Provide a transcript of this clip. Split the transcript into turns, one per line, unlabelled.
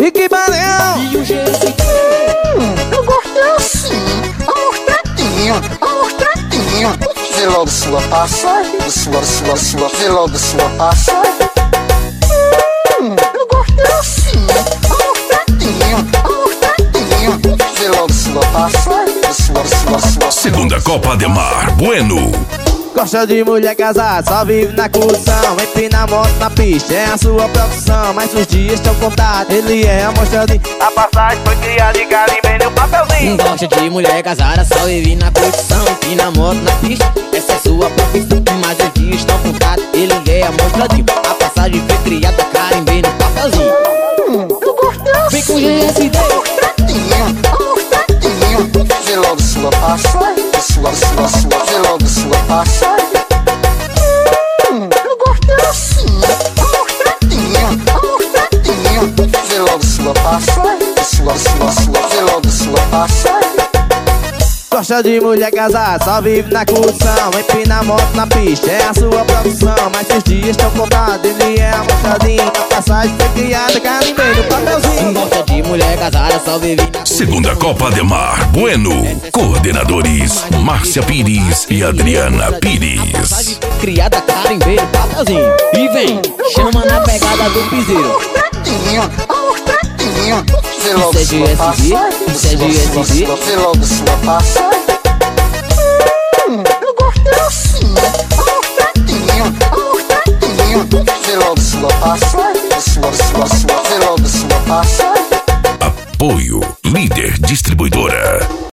E que balão?
E o GSD?
Eu gostei assim, amostradinho. Vê logo sua passagem, vê logo sua passagem. Eu gostei assim, amostradinho. Vê logo sua passagem, sua.
Segunda Copa Ademar Bueno.
Gosta de mulher casada, só vive na curtição. Empina a moto na pista, é a sua profissão. Mas os dias estão contados, ele é amostradinho. A passagem foi criada e carimbei no papelzinho.
Gosta de mulher casada, só vive na curtição. Empina a moto na pista, essa é sua profissão. Mas os dias estão contados, ele é amostradinho. A passagem foi criada, carimbei no papelzinho.
Eu gostei assim,
Vem com o GSD.
amostradinho. Vê logo sua passagem, vê logo sua passagem. Eu gostei assim, amostradinho. Vê logo sua passagem, vê logo sua passagem.
Gosta de mulher casada, só vive na curtição. Empina a moto na pista, é a sua profissão. Mas os dias estão contados, ele é amostradinho. A passagem foi criada, carimbei no papelzinho.
Gosta de mulher casada, só vive na
Segunda Copa Ademar Bueno. Coordenadores Márcia Pires e Adriana Pires.
criada, carimbei no papelzinho. E vem, chama na pegada do piseiro.
Amostradinho. Vê logo
Isso é
sua
GSD?
passagem,
Isso é GSD?
vê logo sua passagem.